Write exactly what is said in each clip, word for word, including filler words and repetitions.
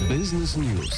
بيزنس نيوز.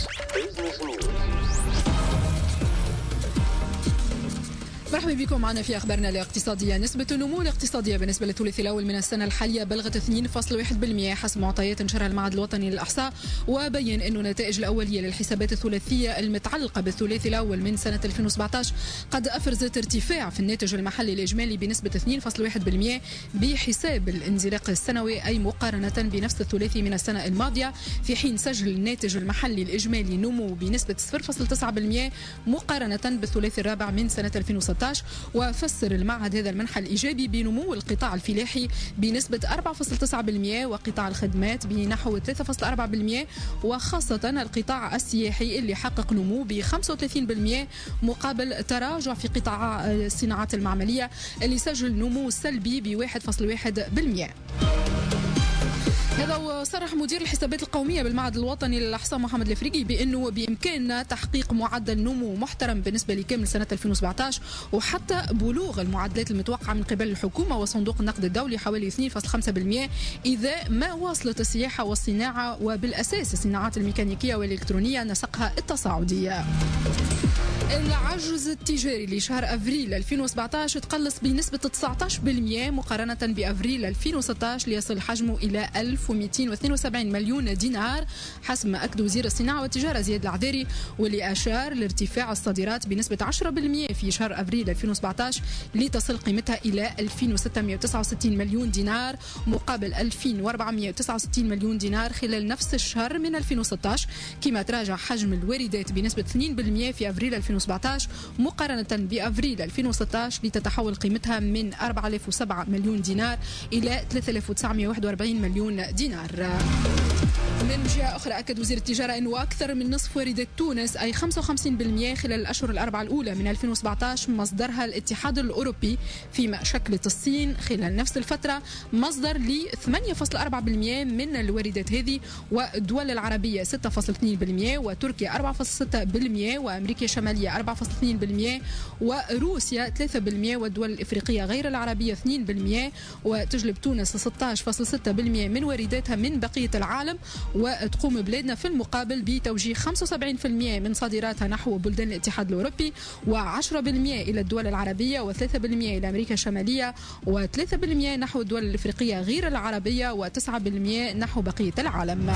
مرحبا بكم معنا في أخبارنا الاقتصادية. نسبة النمو الاقتصادية بالنسبة للثلث الأول من السنة الحالية بلغت اثنين فاصلة واحد بالمئة حسب معطيات نشرها المعهد الوطني للإحصاء، وبين أن النتائج الأولية للحسابات الثلاثية المتعلقة بالثلاث الأول من سنة ألفين وسبعة عشر قد أفرزت ارتفاع في الناتج المحلي الإجمالي بنسبة اثنين فاصلة واحد بالمئة بحساب الانزلاق السنوي، أي مقارنة بنفس الثلاثي من السنة الماضية، في حين سجل الناتج المحلي الإجمالي نمو بنسبة صفر فاصلة تسعة بالمئة مقارنة بالثلاثي الرابع من سنة ألفين وستة عشر. وفسر المعهد هذا المنحى الإيجابي بنمو القطاع الفلاحي بنسبة أربعة فاصلة تسعة بالمئة وقطاع الخدمات بنحو ثلاثة فاصلة أربعة بالمئة، وخاصة القطاع السياحي اللي حقق نمو ب خمسة وثلاثين بالمئة مقابل تراجع في قطاع الصناعات المعملية اللي سجل نمو سلبي ب واحد فاصلة واحد بالمئة. هذا وصرح مدير الحسابات القومية بالمعهد الوطني للإحصاء محمد الفريقي بأنه بإمكاننا تحقيق معدل نمو محترم بالنسبة لكامل سنة ألفين وسبعة عشر، وحتى بلوغ المعدلات المتوقعة من قبل الحكومة وصندوق النقد الدولي حوالي اثنين فاصلة خمسة بالمئة إذا ما واصلت السياحة والصناعة وبالأساس الصناعات الميكانيكية والإلكترونية نسقها التصاعدي. العجز التجاري لشهر أفريل ألفين وسبعة عشر تقلص بنسبة تسعة عشر بالمئة مقارنة بأفريل ألفين وستة عشر ليصل حجمه إلى ألف ومئتين واثنين وسبعين مليون دينار حسب ما أكد وزير الصناعة والتجارة زياد العذاري، واللي أشار لارتفاع الصادرات بنسبة عشرة بالمئة في شهر أفريل ألفين وسبعة عشر لتصل قيمتها إلى ألفين وستمئة وتسعة وستين مليون دينار مقابل ألفين وأربعمئة وتسعة وستين مليون دينار خلال نفس الشهر من ألفين وستة عشر. كما تراجع حجم الواردات بنسبة اثنين بالمئة في أفريل ألفين وسبعة عشر مقارنة بأفريل ألفين وستة عشر لتتحول قيمتها من أربعة آلاف وسبعة مليون دينار إلى ثلاثة آلاف وتسعمئة وواحد وأربعين مليون دينار. من جهة أخرى أكد وزير التجارة أنه أكثر من نصف واردات تونس أي خمسة وخمسين بالمئة خلال الأشهر الأربعة الأولى من ألفين وسبعة عشر مصدرها الاتحاد الأوروبي، فيما شكلت الصين خلال نفس الفترة مصدر ل ثمانية فاصلة أربعة بالمئة من الواردات هذه، والدول العربية ستة فاصلة اثنين بالمئة وتركيا أربعة فاصلة ستة بالمئة وأمريكا الشمالية أربعة فاصلة اثنين بالمئة وروسيا ثلاثة بالمئة والدول الإفريقية غير العربية اثنين بالمئة، وتجلب تونس ستة عشر فاصلة ستة بالمئة من وارداتها من بقية العالم، وتقوم بلادنا في المقابل بتوجيه خمسة وسبعين بالمئة من صادراتها نحو بلدان الاتحاد الأوروبي وعشرة بالمئة إلى الدول العربية وثلاثة بالمئة إلى أمريكا الشمالية وثلاثة بالمئة نحو الدول الإفريقية غير العربية وتسعة بالمئة نحو بقية العالم.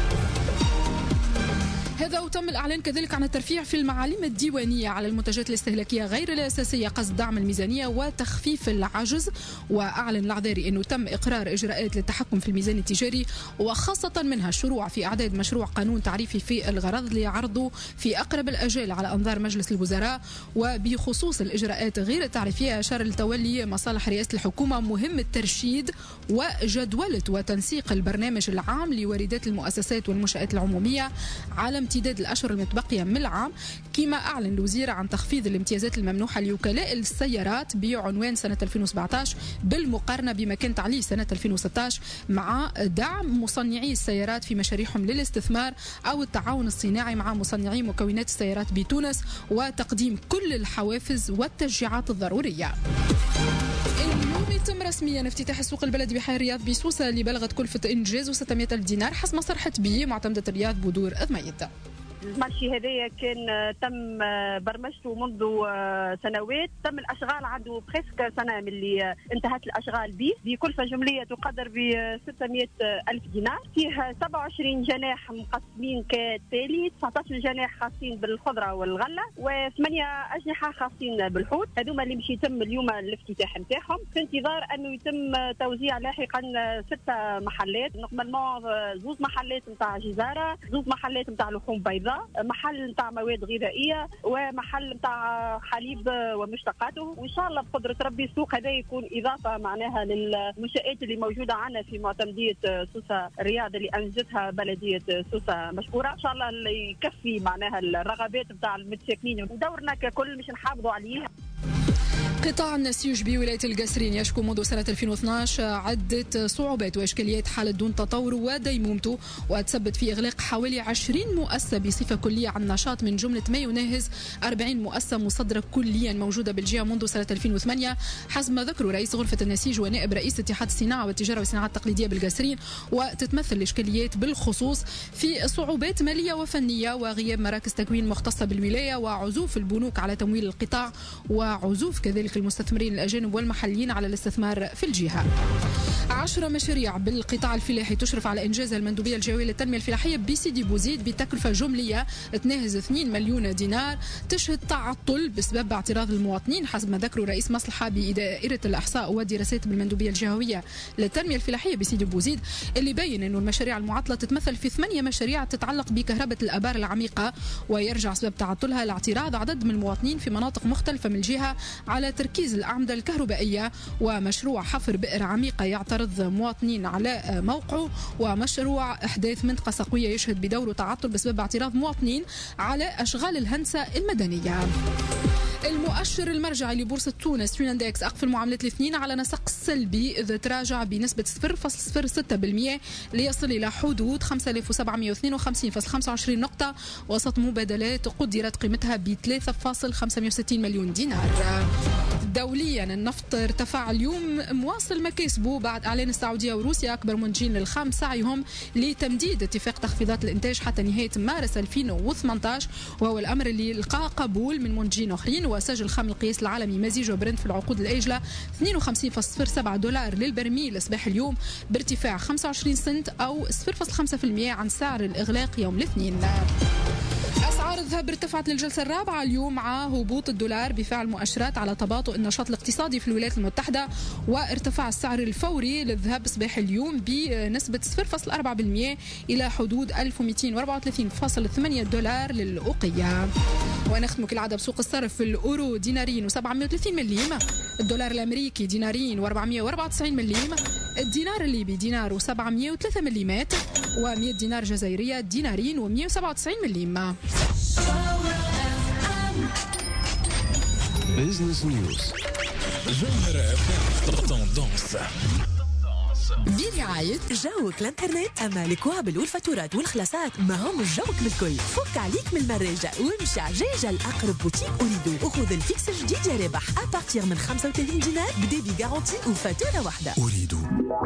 هذا وتم الإعلان كذلك عن الترفيع في المعالم الديوانية على المنتجات الاستهلاكية غير الأساسية قصد دعم الميزانية وتخفيف العجز، وأعلن العذاري أنه تم إقرار إجراءات للتحكم في الميزان التجاري وخاصة منها الشروع في إعداد مشروع قانون تعريفي في الغرض لعرضه في أقرب الأجال على أنظار مجلس الوزراء. وبخصوص الإجراءات غير التعريفية أشار لتولي مصالح رئاسة الحكومة مهم الترشيد وجدولة وتنسيق البرنامج العام لواردات المؤسسات والمنشآت العمومية على امتداد الأشهر المتبقية من العام، كما أعلن الوزير عن تخفيض الامتيازات الممنوحة لوكلاء السيارات بعنوان سنة ألفين وسبعة عشر بالمقارنة بما كانت عليه سنة ألفين وستة عشر، مع دعم مصنعي السيارات في مشاريعهم للاستثمار أو التعاون الصناعي مع مصنعي مكونات السيارات بتونس وتقديم كل الحوافز والتشجيعات الضرورية. اليوم يتم رسميا افتتاح السوق البلدي بحي الرياض بسوسة اللي بلغت كلفة إنجازه ستمئة ألف دينار حسب ما صرحت به معتمدة الرياض بدور أذميت. المارشي هذايا كان تم برمجته منذ سنوات، تم الاشغال عنده بريسك سنه من اللي انتهت الاشغال به بكلفه جمليه تقدر ب ستمئة الف دينار، فيه سبعة وعشرين جناح مقسمين كالتالي: تسعة عشر جناح خاصين بالخضره والغله وثمانيه اجنحه خاصين بالحوت. هذوما اللي مش يتم اليوم الافتتاح نتاعهم في انتظار انه يتم توزيع لاحقا ستة محلات، نورمالمون زوز محلات نتاع جزاره، زوز محلات نتاع لحوم بيضاء، محل نتاع مواد غذائيه ومحل نتاع حليب ومشتقاته. وان شاء الله بقدره ربي السوق هذا يكون اضافه معناها للمنشآت اللي موجوده عندنا في معتمديه سوسه الرياض اللي انجزتها بلديه سوسه مشكوره. ان شاء الله اللي يكفي معناها الرغبات نتاع المتساكنين ودورنا ككل مش نحافظوا عليه. قطاع النسيج بولاية القصرين يشكو منذ سنة ألفين واثني عشر عدة صعوبات وإشكاليات حالة دون تطور وديمومته، وتثبت في إغلاق حوالي عشرين مؤسسة بصفة كلية عن نشاط من جملة ما يناهز أربعين مؤسسة مصدرة كليا موجودة بالجهة منذ سنة ألفين وثمانية حسب ما ذكروا رئيس غرفة النسيج ونائب رئيس اتحاد الصناعة والتجارة والصناعات التقليدية بالقصرين. وتتمثل الإشكاليات بالخصوص في صعوبات مالية وفنية وغياب مراكز تكوين مختصة بالولاية وعزوف البنوك على تمويل القطاع وعزوف كذلك المستثمرين الأجانب والمحليين على الاستثمار في الجهة. عشرة مشاريع بالقطاع الفلاحي تشرف على إنجازها المندوبية الجهوية للتنمية الفلاحية بسيدي بوزيد بتكلفة جملية تناهز اثنين مليون دينار تشهد تعطل بسبب اعتراض المواطنين حسب ما ذكروا رئيس مصلحة بدائرة الإحصاء والدراسات بالمندوبية الجهوية للتنمية الفلاحية بسيدي بوزيد، اللي بين أنه المشاريع المعطلة تتمثل في ثمانية مشاريع تتعلق بكهرباء الآبار العميقة، ويرجع سبب تعطلها لاعتراض عدد من المواطنين في مناطق مختلفة من الجهة على تركيز الأعمدة الكهربائية، ومشروع حفر بئر عميقة يعترض مواطنين على موقعه، ومشروع إحداث منطقة سقوية يشهد بدوره تعطل بسبب اعتراض مواطنين على أشغال الهندسة المدنية. المؤشر المرجعي لبورصة تونس تريندكس أقفل معاملة الاثنين على نسق سلبي إذ تراجع بنسبة صفر فاصلة صفر ستة بالمئة ليصل إلى حدود خمسة آلاف وسبعمئة واثنين وخمسين فاصلة خمسة وعشرين نقطة وسط مبادلات قدرت قيمتها ب ثلاثة فاصلة خمسمئة وستين مليون دينار. دوليا النفط ارتفع اليوم مواصل مكاسبه بعد اعلان السعوديه وروسيا اكبر منتجين للخام سعيهم لتمديد اتفاق تخفيضات الانتاج حتى نهايه مارس ألفين وثمانية عشر، وهو الامر اللي لقى قبول من منتجين اخرين. وسجل خام القياس العالمي مزيج وبرنت في العقود الاجله اثنين وخمسين فاصلة صفر سبعة دولار للبرميل صباح اليوم بارتفاع خمسة وعشرين سنت او صفر فاصلة خمسة بالمئة عن سعر الاغلاق يوم الاثنين. أسعار الذهب ارتفعت للجلسة الرابعة اليوم مع هبوط الدولار بفعل مؤشرات على تباطؤ النشاط الاقتصادي في الولايات المتحدة، وارتفاع السعر الفوري للذهب صباح اليوم بنسبة صفر فاصلة أربعة بالمئة إلى حدود ألف ومئتين وأربعة وثلاثين فاصلة ثمانية دولار للأوقية. ونختم كالعادة بسوق الصرف. الأورو دينارين وسبعمئة وثلاثين مليم، الدولار الأمريكي دينارين وأربعمئة وأربعة وتسعين مليم، الدينار الليبي دينار وسبعمئة وثلاثة مليمات، ومئة دينار جزائرية دينارين ومئة وسبعة وتسعين مليم. بيزنس نيوز جوهرة تندونس برعاية جوك الانترنت. أما الكوابل والفاتورات والخلاصات ما هم جوك بالكل. فك عليك من المراجع وامشي عجاجة الأقرب بوتيك أريدو وخذ الفيكس الجديد يا ربح أبارتيغ من خمسة وثلاثين دينار بديبي جارونتي وفاتورة واحدة. أريدو.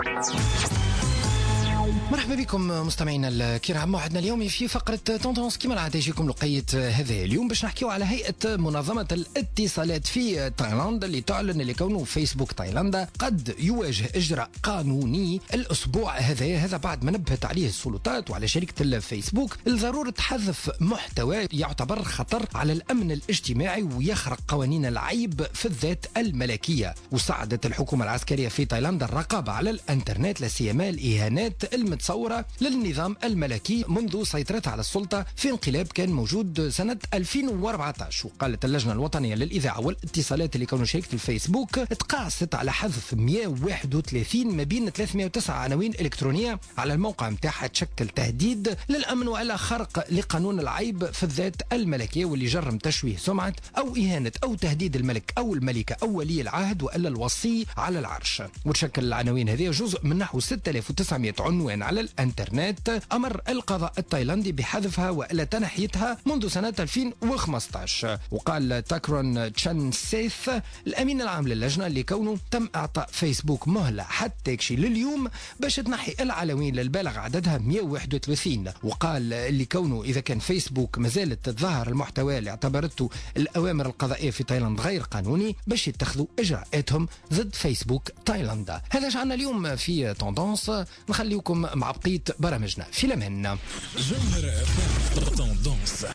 مرحبا بكم مستمعينا الكرام. موعدنا اليومي في فقرة توندونس كما العادة يجيكم لقية هذا اليوم باش نحكيو على هيئة منظمة الاتصالات في تايلاند اللي تعلن لكونه فيسبوك تايلاندا قد يواجه إجراء قانوني الأسبوع هذا هذا بعد ما نبهت عليه السلطات وعلى شركة الفيسبوك لضرورة حذف محتوى يعتبر خطر على الأمن الاجتماعي ويخرق قوانين العيب في الذات الملكية. وساعدت الحكومة العسكرية في تايلاند الرقابة على الانترنت لا سيما الإهانات المتصورة للنظام الملكي منذ سيطرتها على السلطة في انقلاب كان موجود سنة ألفين وأربعة عشر. وقالت اللجنة الوطنية للإذاعة والاتصالات اللي كانوا شركة الفيسبوك تقاست على حذف مئة وواحد وثلاثين ما بين ثلاثمئة وتسعة عناوين إلكترونية على الموقع متاعها تشكل تهديد للأمن وإلا خرق لقانون العيب في الذات الملكية واللي جرم تشويه سمعة أو إهانة أو تهديد الملك أو الملكة أو ولي العهد وإلا الوصي على العرش. وتشكل العناوين هذه جزء من نحو ستة آلاف وتسعمئة عنوان على الانترنت. امر القضاء التايلاندي بحذفها والا تنحيتها منذ سنه ألفين وخمسة عشر. وقال تاكرون تشان سيث الامين العام للجنه اللي كونه تم اعطاء فيسبوك مهله حتى يكشي لليوم باش تنحي العناوين للبالغ عددها مئة وواحد وثلاثين. وقال اللي كونه اذا كان فيسبوك مازالت تظهر المحتوى اللي اعتبرته الاوامر القضائيه في تايلاند غير قانوني باش يتخذوا اجراءاتهم ضد فيسبوك تايلاندا. هذا شعنا اليوم في توندونس. نخليكم مع بقية برامجنا في الأمان. جوهرة تندونس.